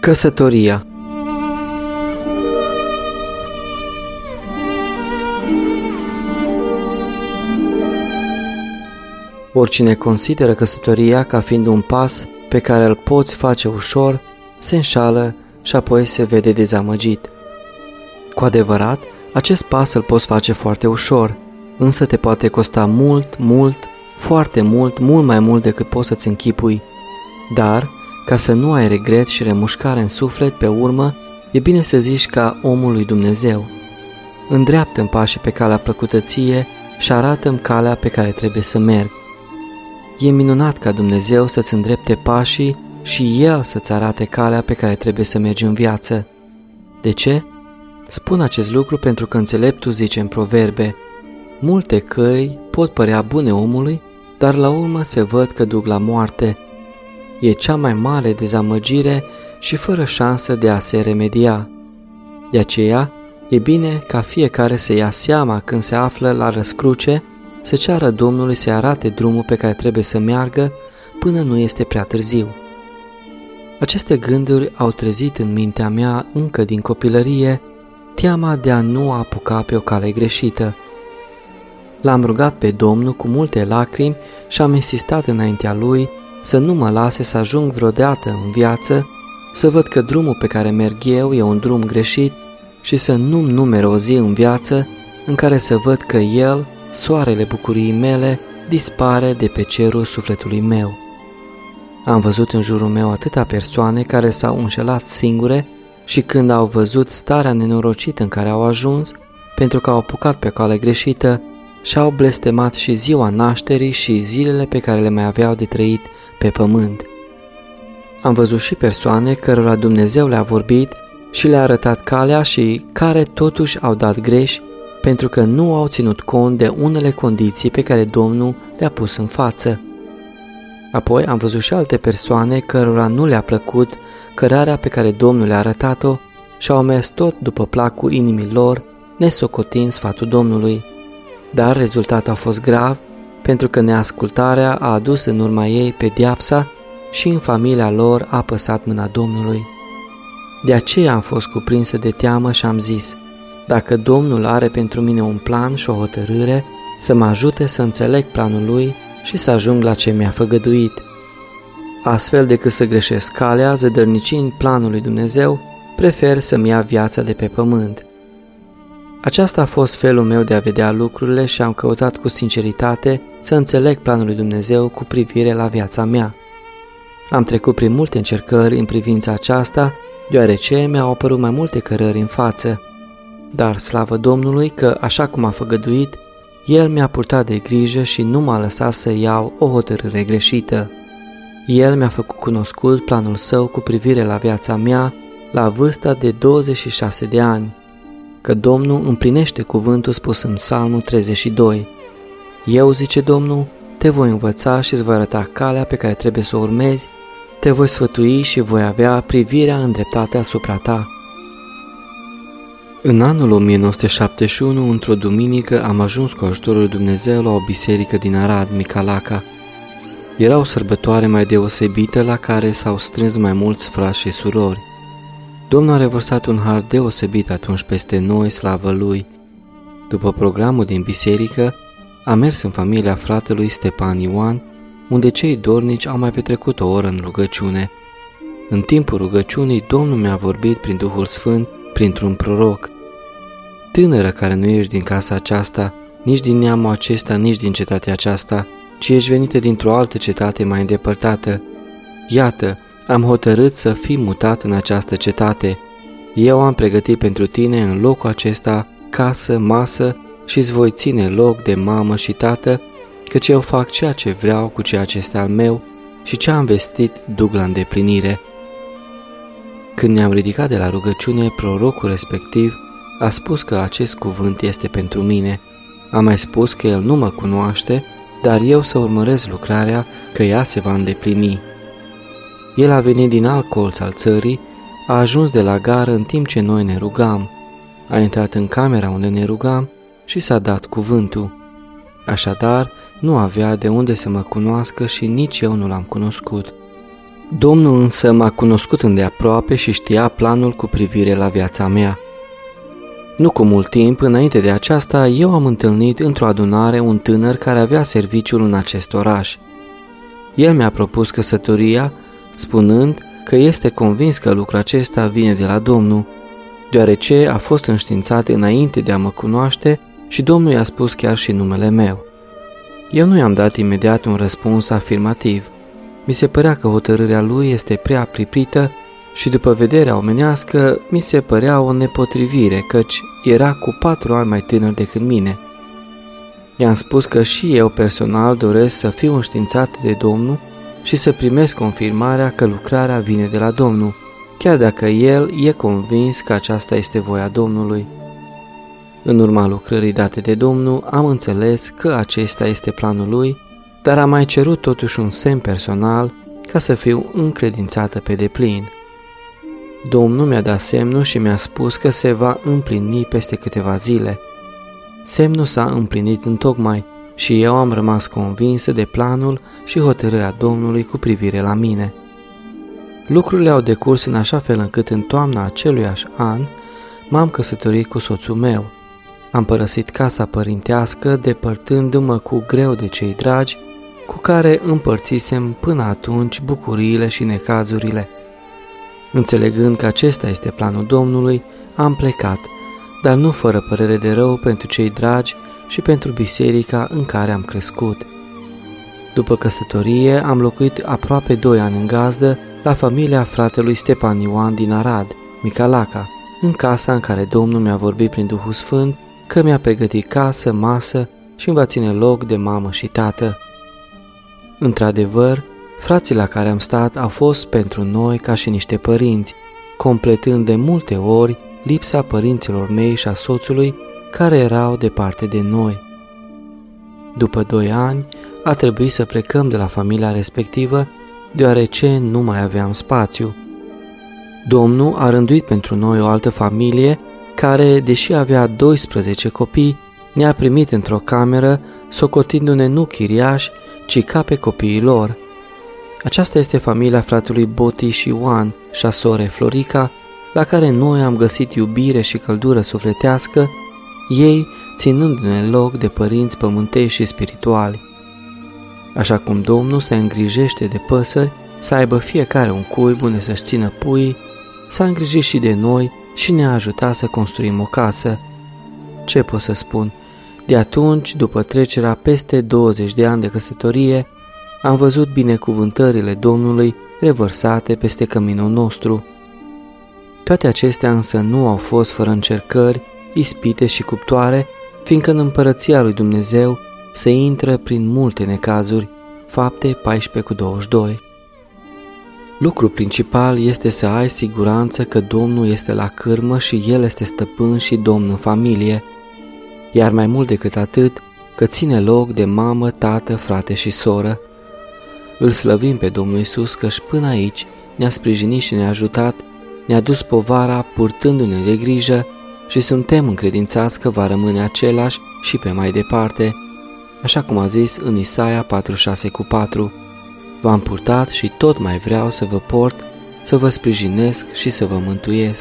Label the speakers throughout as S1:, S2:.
S1: Căsătoria. Oricine consideră căsătoria ca fiind un pas pe care îl poți face ușor, se înșală și apoi se vede dezamăgit. Cu adevărat, acest pas îl poți face foarte ușor, însă te poate costa mult, foarte mult mai mult decât poți să-ți închipui. Dar, ca să nu ai regret și remușcare în suflet pe urmă, e bine să zici ca omul lui Dumnezeu: îndreaptă-mi pașii pe calea plăcută ție și arată-mi calea pe care trebuie să merg. E minunat ca Dumnezeu să-ți îndrepte pașii și El să-ți arate calea pe care trebuie să mergi în viață. De ce? Spun acest lucru pentru că înțeleptul zice în Proverbe: multe căi pot părea bune omului, dar la urmă se văd că duc la moarte. E cea mai mare dezamăgire și fără șansă de a se remedia. De aceea, e bine ca fiecare să ia seama când se află la răscruce, să ceară Domnului să-i arate drumul pe care trebuie să meargă până nu este prea târziu. Aceste gânduri au trezit în mintea mea încă din copilărie teama de a nu apuca pe o cale greșită. L-am rugat pe Domnul cu multe lacrimi și am insistat înaintea Lui să nu mă lase să ajung vreodată în viață, să văd că drumul pe care merg eu e un drum greșit și să nu-mi numere o zi în viață în care să văd că El, soarele bucuriei mele, dispare de pe cerul sufletului meu. Am văzut în jurul meu atâtea persoane care s-au înșelat singure și când au văzut starea nenorocită în care au ajuns, pentru că au apucat pe cale greșită, și-au blestemat și ziua nașterii și zilele pe care le mai aveau de trăit pe pământ. Am văzut și persoane cărora Dumnezeu le-a vorbit și le-a arătat calea și care totuși au dat greș pentru că nu au ținut cont de unele condiții pe care Domnul le-a pus în față. Apoi am văzut și alte persoane cărora nu le-a plăcut cărarea pe care Domnul le-a arătat-o și au mers tot după placul inimii lor, nesocotind sfatul Domnului. Dar rezultatul a fost grav, pentru că neascultarea a adus în urma ei pedeapsa și în familia lor a apăsat mâna Domnului. De aceea am fost cuprinsă de teamă și am zis: dacă Domnul are pentru mine un plan și o hotărâre, să mă ajute să înțeleg planul Lui și să ajung la ce mi-a făgăduit. Astfel, decât să greșesc calea, zădărnicind planul lui Dumnezeu, prefer să-mi ia viața de pe pământ. Aceasta a fost felul meu de a vedea lucrurile și am căutat cu sinceritate să înțeleg planul lui Dumnezeu cu privire la viața mea. Am trecut prin multe încercări în privința aceasta, deoarece mi-au apărut mai multe cărări în față. Dar slavă Domnului că, așa cum a făgăduit, El mi-a purtat de grijă și nu m-a lăsat să iau o hotărâre greșită. El mi-a făcut cunoscut planul Său cu privire la viața mea la vârsta de 26 de ani. Că Domnul împlinește cuvântul spus în Psalmul 32. Eu, zice Domnul, te voi învăța și îți voi arăta calea pe care trebuie să o urmezi, te voi sfătui și voi avea privirea îndreptată asupra ta. În anul 1971, într-o duminică, am ajuns cu ajutorul lui Dumnezeu la o biserică din Arad, Micalaca. Era o sărbătoare mai deosebită la care s-au strâns mai mulți frați și surori. Domnul a revărsat un har deosebit atunci peste noi, slavă Lui. După programul din biserică, am mers în familia fratelui Stepan Ioan, unde cei dornici au mai petrecut o oră în rugăciune. În timpul rugăciunii, Domnul mi-a vorbit prin Duhul Sfânt, printr-un proroc: tânără care nu ești din casa aceasta, nici din neamul acesta, nici din cetatea aceasta, ci ești venită dintr-o altă cetate mai îndepărtată. Iată, am hotărât să fii mutat în această cetate. Eu am pregătit pentru tine în locul acesta casă, masă și îți voi ține loc de mamă și tată, căci eu fac ceea ce vreau cu ceea ce este al meu și ce am vestit duc la îndeplinire. Când ne-am ridicat de la rugăciune, prorocul respectiv a spus că acest cuvânt este pentru mine. A mai spus că el nu mă cunoaște, dar eu să urmăresc lucrarea, că ea se va îndeplini. El a venit din alt colț al țării, a ajuns de la gară în timp ce noi ne rugam, a intrat în camera unde ne rugam și s-a dat cuvântul. Așadar, nu avea de unde să mă cunoască și nici eu nu l-am cunoscut. Domnul însă m-a cunoscut îndeaproape și știa planul cu privire la viața mea. Nu cu mult timp înainte de aceasta, eu am întâlnit într-o adunare un tânăr care avea serviciul în acest oraș. El mi-a propus căsătoria, spunând că este convins că lucrul acesta vine de la Domnul, deoarece a fost înștiințat înainte de a mă cunoaște și Domnul i-a spus chiar și numele meu. Eu nu i-am dat imediat un răspuns afirmativ. Mi se părea că hotărârea lui este prea pripită și după vederea omenească mi se părea o nepotrivire, căci era cu 4 ani mai tânăr decât mine. I-am spus că și eu personal doresc să fiu înștiințat de Domnul și să primesc confirmarea că lucrarea vine de la Domnul, chiar dacă el e convins că aceasta este voia Domnului. În urma lucrării date de Domnul am înțeles că acesta este planul lui, dar am mai cerut totuși un semn personal ca să fiu încredințată pe deplin. Domnul mi-a dat semnul și mi-a spus că se va împlini peste câteva zile. Semnul s-a împlinit întocmai și eu am rămas convinsă de planul și hotărârea Domnului cu privire la mine. Lucrurile au decurs în așa fel încât în toamna aceluiași an m-am căsătorit cu soțul meu. Am părăsit casa părintească, depărtându-mă cu greu de cei dragi, cu care împărțisem până atunci bucuriile și necazurile. Înțelegând că acesta este planul Domnului, am plecat, dar nu fără părere de rău pentru cei dragi și pentru biserica în care am crescut. După căsătorie am locuit aproape 2 ani în gazdă la familia fratelui Stepan Ioan din Arad, Micalaca, în casa în care Domnul mi-a vorbit prin Duhul Sfânt că mi-a pregătit casă, masă și îmi va ține loc de mamă și tată. Într-adevăr, frații la care am stat au fost pentru noi ca și niște părinți, completând de multe ori lipsa părinților mei și a soțului care erau departe de noi. După 2 ani, a trebuit să plecăm de la familia respectivă, deoarece nu mai aveam spațiu. Domnul a rânduit pentru noi o altă familie care, deși avea 12 copii, ne-a primit într-o cameră, socotindu-ne nu chiriași, ci ca pe copiii lor. Aceasta este familia fratelui Boti și Ioan și a sorei Florica, la care noi am găsit iubire și căldură sufletească, ei ținându-ne loc de părinți pământești și spirituali. Așa cum Domnul se îngrijește de păsări să aibă fiecare un cuib unde să-și țină puii, s-a îngrijit și de noi și ne-a ajutat să construim o casă. Ce pot să spun? De atunci, după trecerea peste 20 de ani de căsătorie, am văzut binecuvântările Domnului revărsate peste căminul nostru. Toate acestea însă nu au fost fără încercări, ispite și cuptoare, fiindcă în împărăția lui Dumnezeu se intră prin multe necazuri. Fapte 14:22. Lucrul principal este să ai siguranță că Domnul este la cârmă și El este stăpân și Domn în familie, iar mai mult decât atât, că ține loc de mamă, tată, frate și soră. Îl slăvim pe Domnul Iisus că-și până aici ne-a sprijinit și ne-a ajutat, ne-a dus povara purtându-ne de grijă și suntem încredințați că va rămâne același și pe mai departe, așa cum a zis în Isaia 46:4. V-am purtat și tot mai vreau să vă port, să vă sprijinesc și să vă mântuiesc.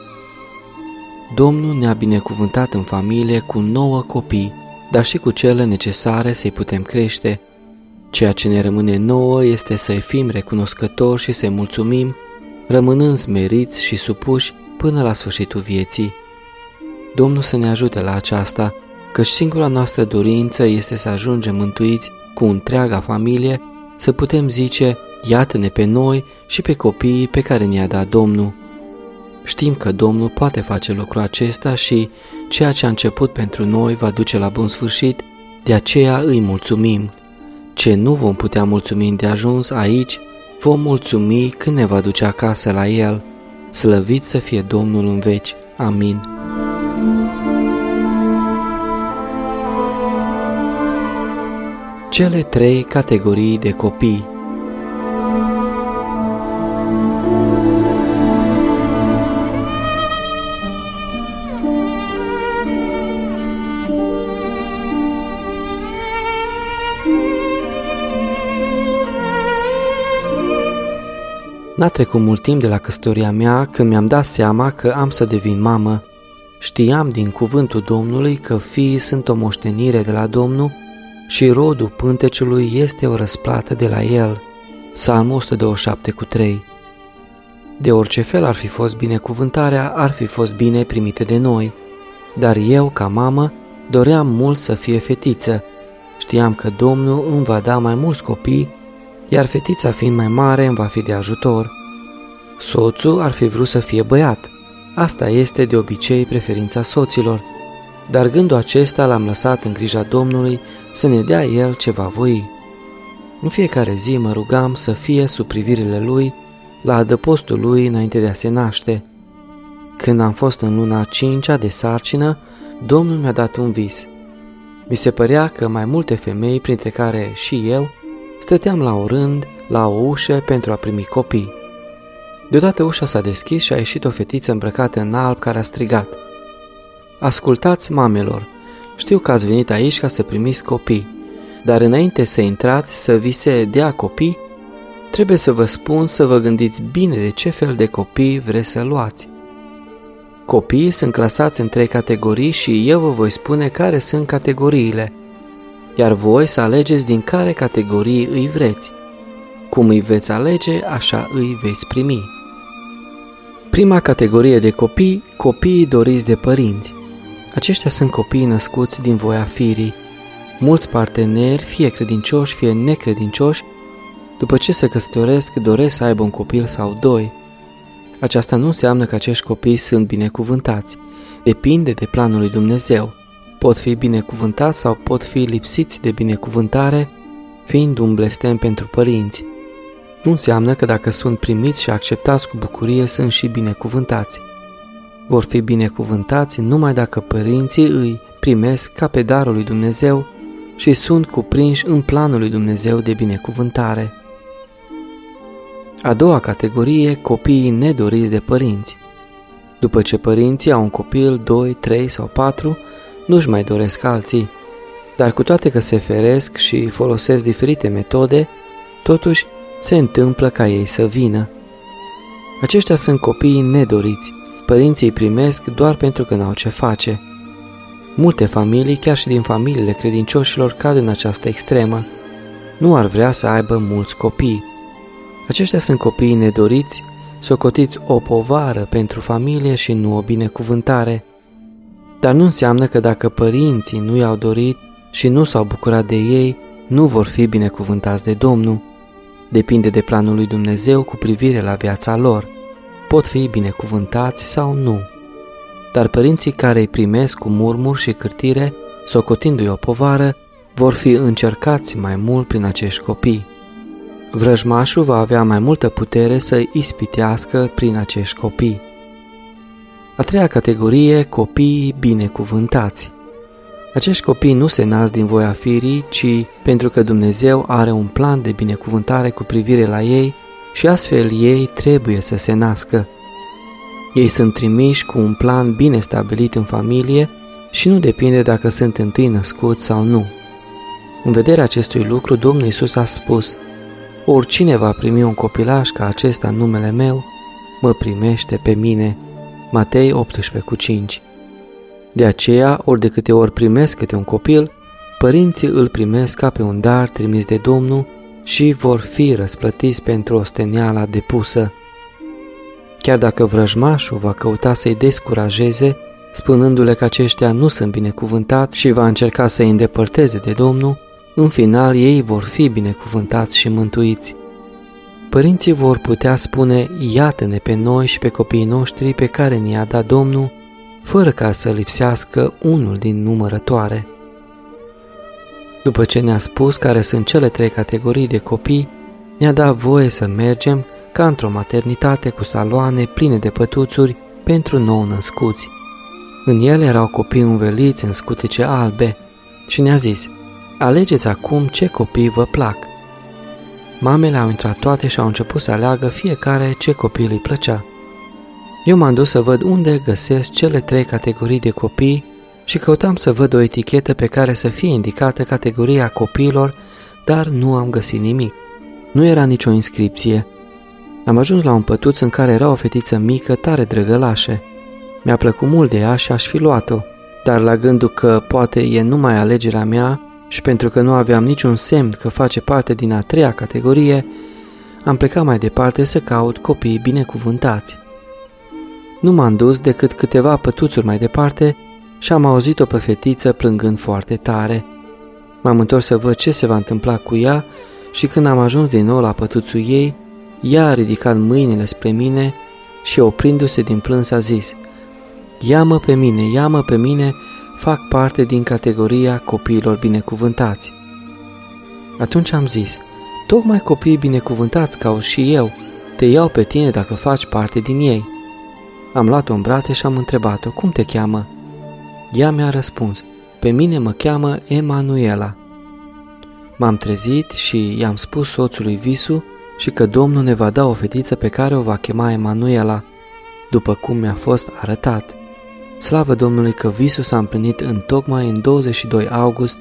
S1: Domnul ne-a binecuvântat în familie cu 9 copii, dar și cu cele necesare să-i putem crește. Ceea ce ne rămâne nouă este să-i fim recunoscători și să-i mulțumim, rămânând smeriți și supuși până la sfârșitul vieții. Domnul să ne ajute la aceasta, căci singura noastră dorință este să ajungem mântuiți cu întreaga familie, să putem zice, iată-ne pe noi și pe copiii pe care ne-a dat Domnul. Știm că Domnul poate face lucrul acesta și ceea ce a început pentru noi va duce la bun sfârșit, de aceea îi mulțumim. Ce nu vom putea mulțumi îndeajuns aici, vom mulțumi când ne va duce acasă la El. Slăvit să fie Domnul în veci. Amin. Cele 3 categorii de copii. N-a trecut mult timp de la căsătoria mea când mi-am dat seama că am să devin mamă. Știam din cuvântul Domnului că fiii sunt o moștenire de la Domnul și rodul pântecului este o răsplată de la el. Psalmul 127:3. De orice fel ar fi fost binecuvântarea, ar fi fost bine primite de noi. Dar eu, ca mamă, doream mult să fie fetiță. Știam că Domnul îmi va da mai mulți copii, iar fetița fiind mai mare îmi va fi de ajutor. Soțul ar fi vrut să fie băiat. Asta este de obicei preferința soților. Dar gândul acesta l-am lăsat în grija Domnului să ne dea El ce va voi. În fiecare zi mă rugam să fie sub privirile Lui, la adăpostul Lui înainte de a se naște. Când am fost în luna 5-a de sarcină, Domnul mi-a dat un vis. Mi se părea că mai multe femei, printre care și eu, stăteam la un rând, la o ușă pentru a primi copii. Deodată ușa s-a deschis și a ieșit o fetiță îmbrăcată în alb care a strigat: "Ascultați, mamelor, știu că ați venit aici ca să primiți copii, dar înainte să intrați să vi se dea copii, trebuie să vă spun să vă gândiți bine de ce fel de copii vreți să luați. Copiii sunt clasați în 3 categorii și eu vă voi spune care sunt categoriile, iar voi să alegeți din care categorii îi vreți. Cum îi veți alege, așa îi veți primi." Prima categorie de copii, copiii doriți de părinți. Aceștia sunt copiii născuți din voia firii. Mulți parteneri, fie credincioși, fie necredincioși, după ce se căsătoresc, doresc să aibă un copil sau 2. Aceasta nu înseamnă că acești copii sunt binecuvântați. Depinde de planul lui Dumnezeu. Pot fi binecuvântați sau pot fi lipsiți de binecuvântare, fiind un blestem pentru părinți. Nu înseamnă că dacă sunt primiți și acceptați cu bucurie, sunt și binecuvântați. Vor fi binecuvântați numai dacă părinții îi primesc ca pe darul lui Dumnezeu și sunt cuprinși în planul lui Dumnezeu de binecuvântare. A doua categorie, copiii nedoriți de părinți. După ce părinții au un copil, 2, 3 sau 4, nu-și mai doresc alții, dar cu toate că se feresc și folosesc diferite metode, totuși se întâmplă ca ei să vină. Aceștia sunt copiii nedoriți. Părinții îi primesc doar pentru că n-au ce face. Multe familii, chiar și din familiile credincioșilor, cad în această extremă. Nu ar vrea să aibă mulți copii. Aceștia sunt copiii nedoriți, socotiți o povară pentru familie și nu o binecuvântare. Dar nu înseamnă că dacă părinții nu i-au dorit și nu s-au bucurat de ei, nu vor fi binecuvântați de Domnul. Depinde de planul lui Dumnezeu cu privire la viața lor. Pot fi binecuvântați sau nu. Dar părinții care îi primesc cu murmuri și cârtire, socotindu-i o povară, vor fi încercați mai mult prin acești copii. Vrăjmașul va avea mai multă putere să îi ispitească prin acești copii. A treia categorie, copiii binecuvântați. Acești copii nu se nasc din voia firii, ci pentru că Dumnezeu are un plan de binecuvântare cu privire la ei și astfel ei trebuie să se nască. Ei sunt trimiși cu un plan bine stabilit în familie și nu depinde dacă sunt întâi născuți sau nu. În vederea acestui lucru, Domnul Iisus a spus: "Oricine va primi un copilaș ca acesta în numele meu, mă primește pe mine." Matei 18:5. De aceea, ori de câte ori primesc câte un copil, părinții îl primesc ca pe un dar trimis de Domnul și vor fi răsplătiți pentru osteneala depusă. Chiar dacă vrăjmașul va căuta să-i descurajeze, spunându-le că aceștia nu sunt binecuvântați și va încerca să-i îndepărteze de Domnul, în final ei vor fi binecuvântați și mântuiți. Părinții vor putea spune: "Iată-ne pe noi și pe copiii noștri pe care ni-a dat Domnul", fără ca să lipsească unul din numărătoare. După ce ne-a spus care sunt cele 3 categorii de copii, ne-a dat voie să mergem ca într-o maternitate cu saloane pline de pătuțuri pentru nou-născuți. În ele erau copii înveliți în scutece albe și ne-a zis: "Alegeți acum ce copii vă plac." Mamele au intrat toate și au început să aleagă fiecare ce copil îi plăcea. Eu m-am dus să văd unde găsesc cele 3 categorii de copii și căutam să văd o etichetă pe care să fie indicată categoria copiilor, dar nu am găsit nimic. Nu era nicio inscripție. Am ajuns la un pătuț în care era o fetiță mică, tare drăgălașă. Mi-a plăcut mult de ea și aș fi luat-o, dar la gândul că poate e numai alegerea mea și pentru că nu aveam niciun semn că face parte din a treia categorie, am plecat mai departe să caut copiii binecuvântați. Nu m-am dus decât câteva pătuțuri mai departe și am auzit-o pe fetiță plângând foarte tare. M-am întors să văd ce se va întâmpla cu ea și când am ajuns din nou la pătuțul ei, ea a ridicat mâinile spre mine și oprindu-se din plâns a zis: Ia-mă pe mine, fac parte din categoria copiilor binecuvântați. Atunci am zis: Tocmai copiii binecuvântați cauți și eu, te iau pe tine dacă faci parte din ei. Am luat-o în brațe și am întrebat-o: Cum te cheamă? Ea mi-a răspuns: Pe mine mă cheamă Emanuela. M-am trezit și i-am spus soțului visul și că Domnul ne va da o fetiță pe care o va chema Emanuela, după cum mi-a fost arătat. Slavă Domnului că visul s-a împlinit întocmai în 22 august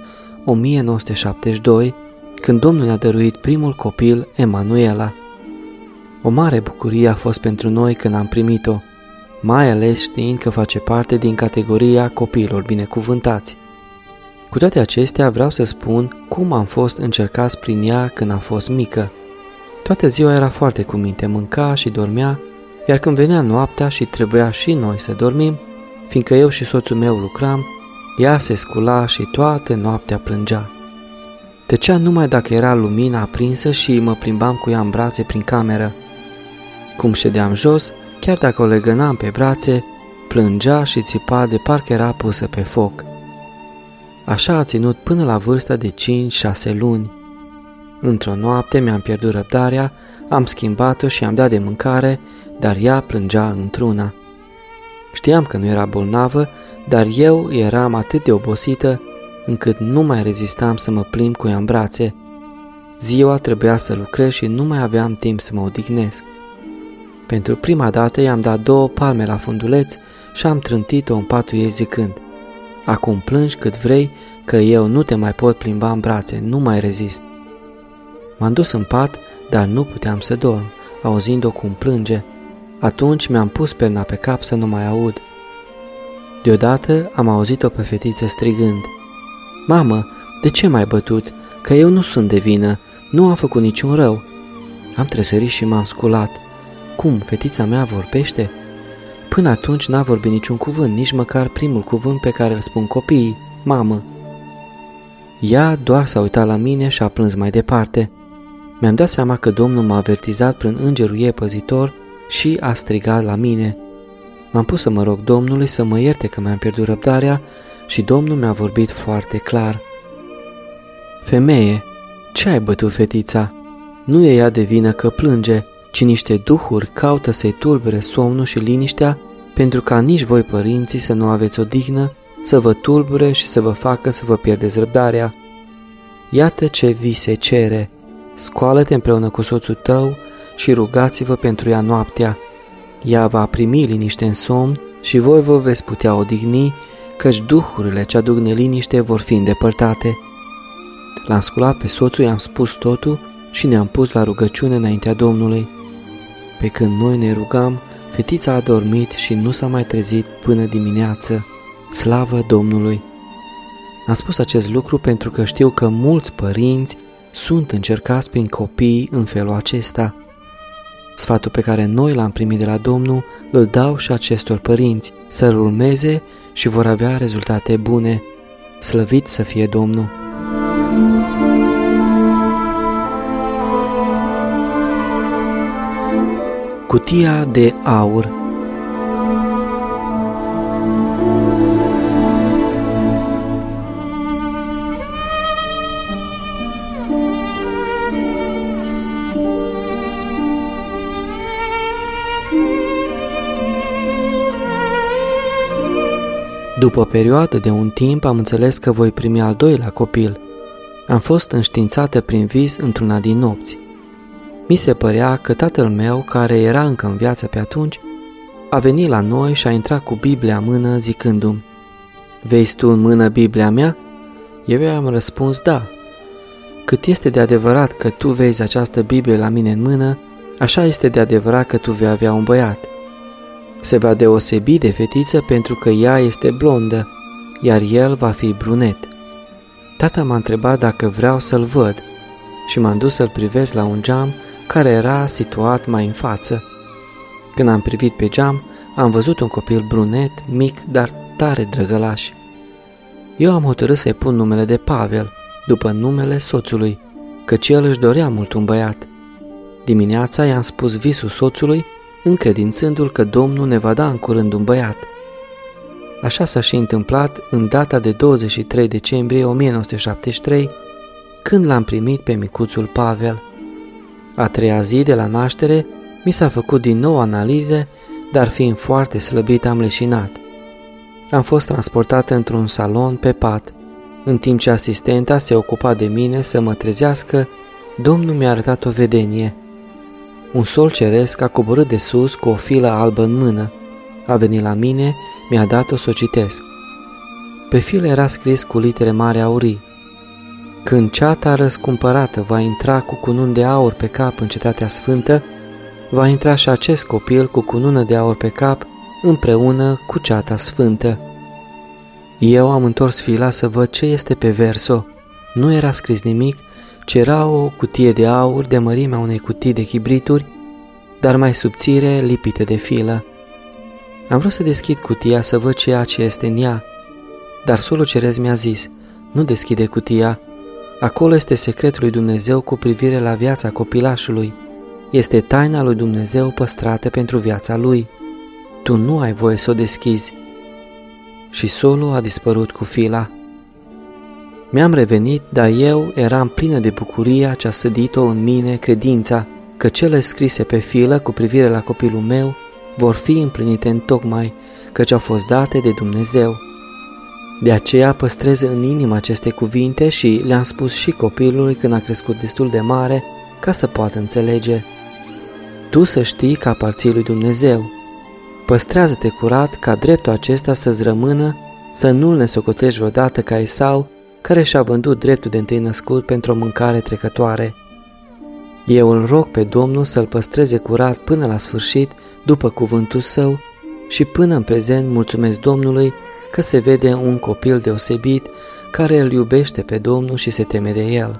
S1: 1972, când Domnul ne-a dăruit primul copil, Emanuela. O mare bucurie a fost pentru noi când am primit-o, mai ales știind că face parte din categoria copiilor binecuvântați. Cu toate acestea vreau să spun cum am fost încercați prin ea când a fost mică. Toată ziua era foarte cu minte, mânca și dormea, iar când venea noaptea și trebuia și noi să dormim, fiindcă eu și soțul meu lucram, ea se scula și toată noaptea plângea. Tăcea numai dacă era lumina aprinsă și mă plimbam cu ea în brațe prin cameră. Cum ședeam jos, chiar dacă o legănam pe brațe, plângea și țipa de parcă era pusă pe foc. Așa a ținut până la vârsta de 5-6 luni. Într-o noapte mi-am pierdut răbdarea, am schimbat-o și i-am dat de mâncare, dar ea plângea într-una. Știam că nu era bolnavă, dar eu eram atât de obosită încât nu mai rezistam să mă plimb cu ea în brațe. Ziua trebuia să lucrez și nu mai aveam timp să mă odihnesc. Pentru prima dată i-am dat 2 palme la funduleț și am trântit-o în patul ei zicând: Acum plângi cât vrei, că eu nu te mai pot plimba în brațe, nu mai rezist. M-am dus în pat, dar nu puteam să dorm, auzind-o cum plânge. Atunci mi-am pus perna pe cap să nu mai aud. Deodată am auzit-o pe fetiță strigând: Mamă, de ce m-ai bătut? Că eu nu sunt de vină, nu am făcut niciun rău. Am tresărit și m-am sculat. Cum, fetița mea vorbește? Până atunci n-a vorbit niciun cuvânt, nici măcar primul cuvânt pe care îl spun copiii: mamă. Ea doar s-a uitat la mine și a plâns mai departe. Mi-am dat seama că Domnul m-a avertizat prin îngerul ei păzitor și a strigat la mine. M-am pus să mă rog Domnului să mă ierte că mi-am pierdut răbdarea și Domnul mi-a vorbit foarte clar: Femeie, ce ai bătut fetița? Nu e ea de vină că plânge, ci niște duhuri caută să-i tulbure somnul și liniștea, pentru ca nici voi, părinții, să nu aveți odihnă, să vă tulbure și să vă facă să vă pierdeți răbdarea. Iată ce vi se cere: scoală-te împreună cu soțul tău și rugați-vă pentru ea noaptea. Ea va primi liniște în somn și voi vă veți putea odihni, căci duhurile ce aduc neliniște vor fi îndepărtate. L-am sculat pe soțul, i-am spus totul și ne-am pus la rugăciune înaintea Domnului. Pe când noi ne rugam, fetița a dormit și nu s-a mai trezit până dimineață. Slavă Domnului! Am spus acest lucru pentru că știu că mulți părinți sunt încercați prin copii în felul acesta. Sfatul pe care noi l-am primit de la Domnul îl dau și acestor părinți, să-l urmeze și vor avea rezultate bune. Slăvit să fie Domnul! Cutia de aur. După o perioadă de un timp am înțeles că voi primi al doilea copil. Am fost înștiințată prin vis într-una din nopți. Mi se părea că tatăl meu, care era încă în viață pe atunci, a venit la noi și a intrat cu Biblia în mână zicându-mi: Vezi tu în mână Biblia mea? Eu i-am răspuns da. Cât este de adevărat că tu vezi această Biblie la mine în mână, Așa este de adevărat că tu vei avea un băiat. Se va deosebi de fetiță pentru că ea este blondă, iar el va fi brunet. Tata m-a întrebat dacă vreau să-l văd și m-am dus să-l privesc la un geam care era situat mai în față. Când am privit pe geam, am văzut un copil brunet, mic, dar tare drăgălaș. Eu am hotărât să-i pun numele de Pavel, după numele soțului, căci el își dorea mult un băiat. Dimineața i-am spus visul soțului, încredințându-l că Domnul ne va da în curând un băiat. Așa s-a și întâmplat în data de 23 decembrie 1973, când l-am primit pe micuțul Pavel. A treia zi de la naștere mi s-a făcut din nou analize, dar fiind foarte slăbit am leșinat. Am fost transportat într-un salon pe pat. În timp ce asistenta se ocupa de mine să mă trezească, Domnul mi-a arătat o vedenie. Un sol ceresc a coborât de sus cu o filă albă în mână. A venit la mine, mi-a dat-o să o citesc. Pe filă era scris cu litere mari aurii: Când ceata răscumpărată va intra cu cunun de aur pe cap în cetatea sfântă, va intra și acest copil cu cunună de aur pe cap împreună cu ceata sfântă. Eu am întors fila să văd ce este pe verso. Nu era scris nimic, ci era o cutie de aur de mărimea unei cutii de chibrituri, dar mai subțire, lipită de filă. Am vrut să deschid cutia să văd ceea ce este în ea, dar solul cerez mi-a zis: nu deschide cutia, acolo este secretul lui Dumnezeu cu privire la viața copilașului. Este taina lui Dumnezeu păstrată pentru viața lui. Tu nu ai voie să o deschizi. Și solul a dispărut cu fila. Mi-am revenit, dar eu eram plină de bucuria ce a sădit-o în mine credința că cele scrise pe filă cu privire la copilul meu vor fi împlinite întocmai, căci au fost date de Dumnezeu. De aceea păstrez în inimă aceste cuvinte și le-am spus și copilului când a crescut destul de mare ca să poată înțelege. Tu să știi că aparții lui Dumnezeu. Păstrează-te curat ca dreptul acesta să-ți rămână, să nu-l nesocotești vreodată ca Esau, care și-a vândut dreptul de întâi născut pentru o mâncare trecătoare. Eu îl rog pe Domnul să-l păstreze curat până la sfârșit, după cuvântul său, și până în prezent mulțumesc Domnului că se vede un copil deosebit care îl iubește pe Domnul și se teme de el.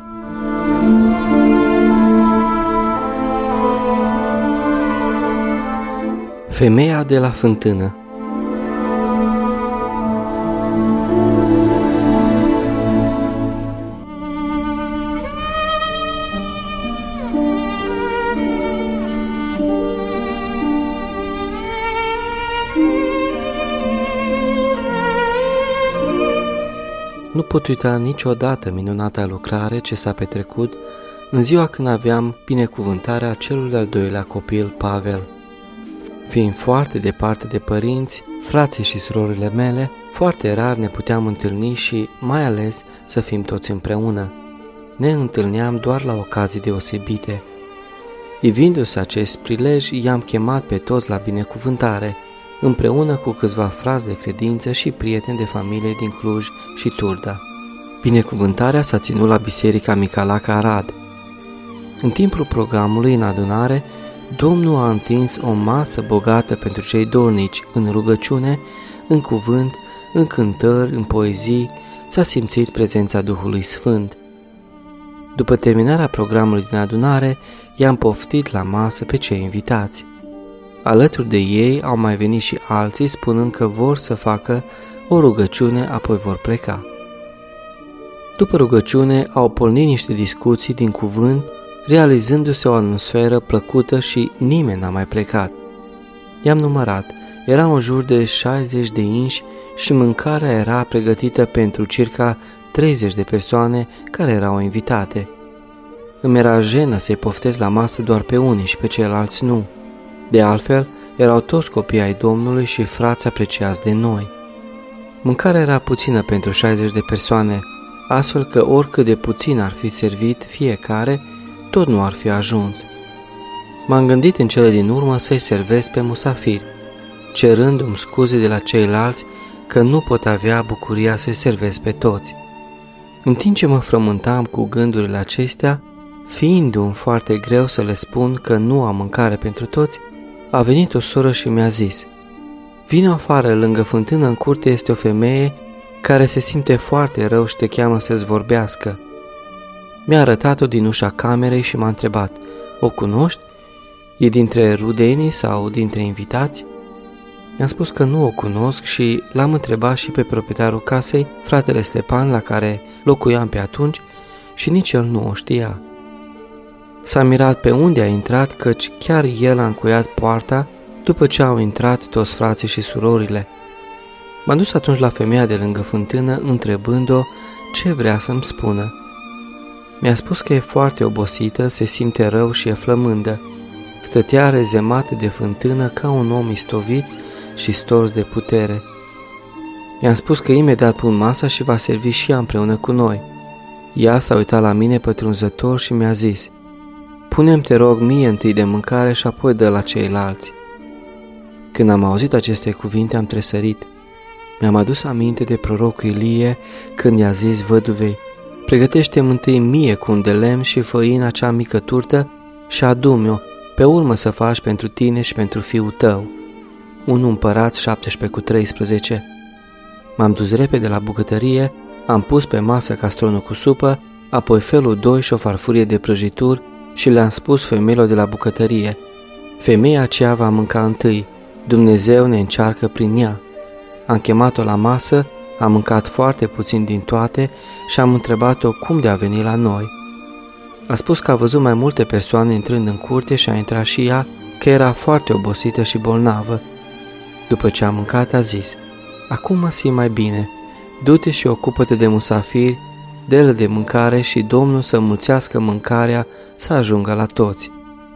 S1: Femeia de la fântână. Nu pot uita niciodată minunata lucrare ce s-a petrecut în ziua când aveam binecuvântarea celui de-al doilea copil, Pavel. Fiind foarte departe de părinți, frații și surorile mele, foarte rar ne puteam întâlni și, mai ales, să fim toți împreună. Ne întâlneam doar la ocazii deosebite. Ivindu-se acest prilej, i-am chemat pe toți la binecuvântare, împreună cu câțiva frați de credință și prieteni de familie din Cluj și Turda. Binecuvântarea s-a ținut la Biserica Micalaca Arad. În timpul programului în adunare, Domnul a întins o masă bogată pentru cei dornici, în rugăciune, în cuvânt, în cântări, în poezii, s-a simțit prezența Duhului Sfânt. După terminarea programului din adunare, i-am poftit la masă pe cei invitați. Alături de ei au mai venit și alții spunând că vor să facă o rugăciune, apoi vor pleca. După rugăciune au pornit niște discuții din cuvânt, realizându-se o atmosferă plăcută și nimeni n-a mai plecat. I-am numărat, erau în jur de 60 de inși și mâncarea era pregătită pentru circa 30 de persoane care erau invitate. Îmi era jenă să-i poftesc la masă doar pe unii și pe ceilalți nu. De altfel, erau toți copii ai Domnului și frați apreciați de noi. Mâncarea era puțină pentru 60 de persoane, astfel că oricât de puțin ar fi servit fiecare, tot nu ar fi ajuns. M-am gândit în cele din urmă să-i servesc pe musafiri, cerându-mi scuze de la ceilalți că nu pot avea bucuria să-i servesc pe toți. În timp ce mă frământam cu gândurile acestea, Fiindu-mi foarte greu să le spun că nu am mâncare pentru toți, a venit o soră și mi-a zis: vino afară, lângă fântână în curte este o femeie care se simte foarte rău și te cheamă să-ți vorbească. Mi-a arătat-o din ușa camerei și m-a întrebat: o cunoști? E dintre rudenii sau dintre invitați? Mi-am spus că nu o cunosc și l-am întrebat și pe proprietarul casei, fratele Stepan, la care locuiam pe atunci, și nici el nu o știa. S-a mirat pe unde a intrat, căci chiar el a încuiat poarta după ce au intrat toți frații și surorile. M-am dus atunci la femeia de lângă fântână, întrebând-o ce vrea să-mi spună. Mi-a spus că e foarte obosită, se simte rău și e flămândă. Stătea rezemată de fântână ca un om istovit și stors de putere. I-am spus că imediat pun masa și va servi și ea împreună cu noi. Ea s-a uitat la mine pătrunzător și mi-a zis: pune-mi, te rog, mie întâi de mâncare și apoi dă la ceilalți. Când am auzit aceste cuvinte, am tresărit. Mi-am adus aminte de prorocul Ilie când i-a zis văduvei: pregătește-mi întâi mie cu un de lemn și făina cea mică turtă și adu-mi-o, pe urmă să faci pentru tine și pentru fiul tău. 1 Împărați 17:13. M-am dus repede la bucătărie, am pus pe masă castronul cu supă, apoi felul 2 și o farfurie de prăjituri și le-am spus femeilor de la bucătărie: femeia aceea va mânca întâi, Dumnezeu ne încearcă prin ea. Am chemat-o la masă, am mâncat foarte puțin din toate și am întrebat-o cum de a venit la noi. A spus că a văzut mai multe persoane intrând în curte și a intrat și ea, că era foarte obosită și bolnavă. După ce a mâncat, a zis: acum mă simt mai bine, du-te și ocupă-te de musafiri, dă-le de mâncare și Domnul să mulțească mâncarea să ajungă la toți.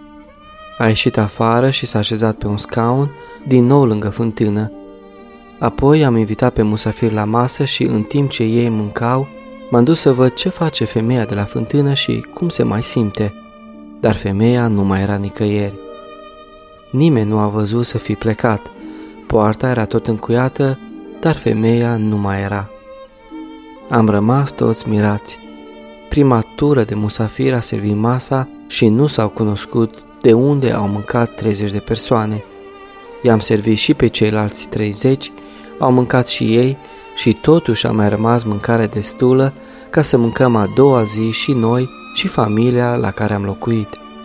S1: A ieșit afară și s-a așezat pe un scaun, din nou lângă fântână. Apoi am invitat pe musafiri la masă și, în timp ce ei mâncau, m-am dus să văd ce face femeia de la fântână și cum se mai simte. Dar femeia nu mai era nicăieri. Nimeni nu a văzut să fi plecat. Poarta era tot încuiată, dar femeia nu mai era. Am rămas toți mirați. Prima tură de musafiri a servit masa și nu s-au cunoscut de unde au mâncat 30 de persoane. I-am servit și pe ceilalți 30, au mâncat și ei și totuși a mai rămas mâncare destulă ca să mâncăm a doua zi și noi și familia la care am locuit.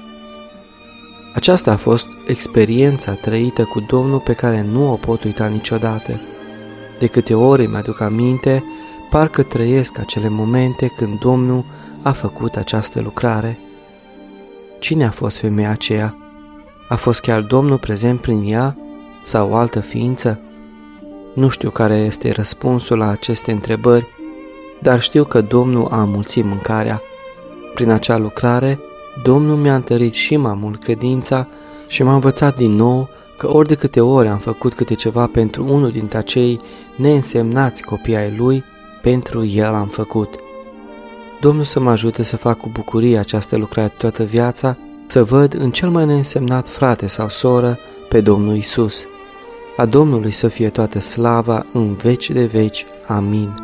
S1: Aceasta a fost experiența trăită cu Domnul pe care nu o pot uita niciodată. De câte ori îmi aduc aminte, parcă trăiesc acele momente când Domnul a făcut această lucrare. Cine a fost femeia aceea? A fost chiar Domnul prezent prin ea sau o altă ființă? Nu știu care este răspunsul la aceste întrebări, dar știu că Domnul a înmulțit mâncarea. Prin acea lucrare, Domnul mi-a întărit și mai mult credința și m-a învățat din nou că ori de câte ori am făcut câte ceva pentru unul dintre acei neînsemnați copii ai Lui, pentru El am făcut. Domnul să mă ajute să fac cu bucurie această lucrare toată viața, să văd în cel mai neînsemnat frate sau soră pe Domnul Isus. A Domnului să fie toată slava în veci de veci. Amin.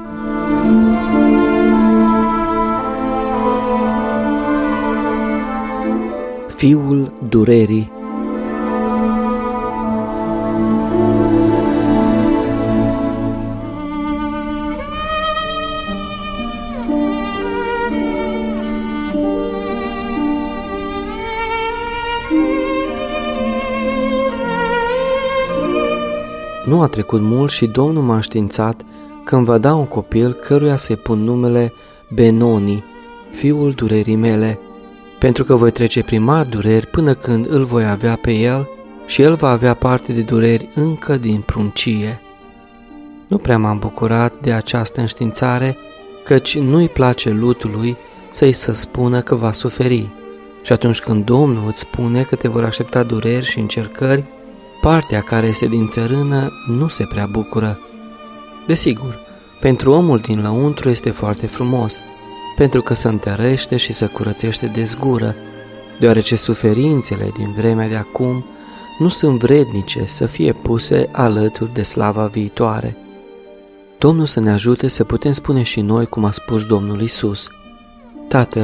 S1: Fiul durerii. Nu a trecut mult și Domnul m-a înștiințat că îmi va da un copil căruia să-i pun numele Benoni, fiul durerii mele, pentru că voi trece prin mari dureri până când îl voi avea pe el și el va avea parte de dureri încă din pruncie. Nu prea m-am bucurat de această înștiințare, căci nu-i place lutului să-i se spună că va suferi. Și atunci când Domnul îți spune că te vor aștepta dureri și încercări, partea care este din țărână nu se prea bucură. Desigur, pentru omul din lăuntru este foarte frumos, pentru că se întărește și se curățește de zgură, deoarece suferințele din vremea de acum nu sunt vrednice să fie puse alături de slava viitoare. Domnul să ne ajute să putem spune și noi cum a spus Domnul Isus: Tată,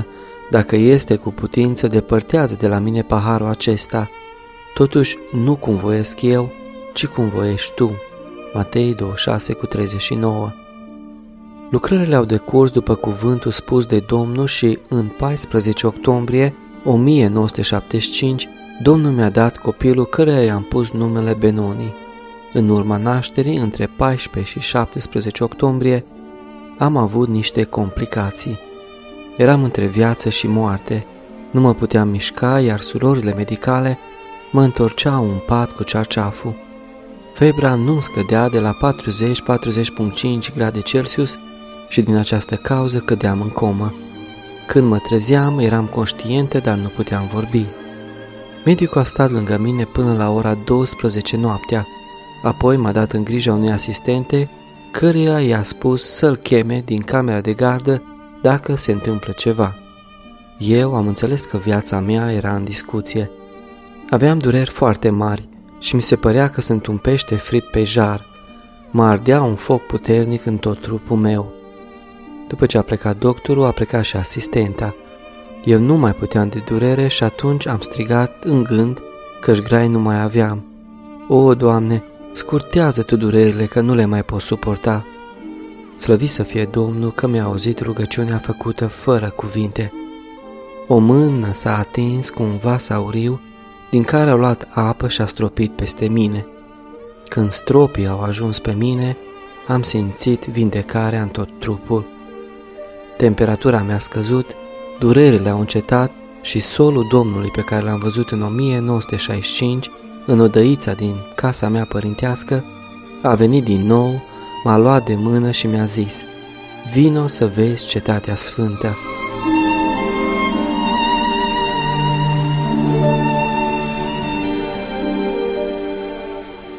S1: Dacă este cu putință, depărtează de la mine paharul acesta. Totuși, nu cum voiesc eu, ci cum voiești tu. Matei 26:39. Lucrările au decurs după cuvântul spus de Domnul și în 14 octombrie 1975, Domnul mi-a dat copilul căreia i-am pus numele Benoni. În urma nașterii, între 14 și 17 octombrie, am avut niște complicații. Eram între viață și moarte, nu mă puteam mișca, iar surorile medicale mă întorceau în pat cu cearceaful. Febra nu scădea de la 40-40,5 grade Celsius și din această cauză cădeam în comă. Când mă trezeam, eram conștientă, dar nu puteam vorbi. Medicul a stat lângă mine până la ora 12 noaptea, apoi m-a dat în grija unei asistente, căreia i-a spus să-l cheme din camera de gardă dacă se întâmplă ceva. Eu am înțeles că viața mea era în discuție. Aveam dureri foarte mari și mi se părea că sunt un pește fript pe jar. Mă ardea un foc puternic în tot trupul meu. După ce a plecat doctorul, a plecat și asistenta. Eu nu mai puteam de durere și atunci am strigat în gând că-și grai nu mai aveam. O, Doamne, scurtează Tu durerile că nu le mai pot suporta. Slăvit să fie Domnul că mi-a auzit rugăciunea făcută fără cuvinte. O mână s-a atins cu un vas auriu din care au luat apă și a stropit peste mine. Când stropii au ajuns pe mine, am simțit vindecarea în tot trupul. Temperatura mi-a scăzut, durerile au încetat și solul Domnului pe care l-am văzut în 1965, în odăița din casa mea părintească, a venit din nou, m-a luat de mână și mi-a zis: vino să vezi cetatea sfântă.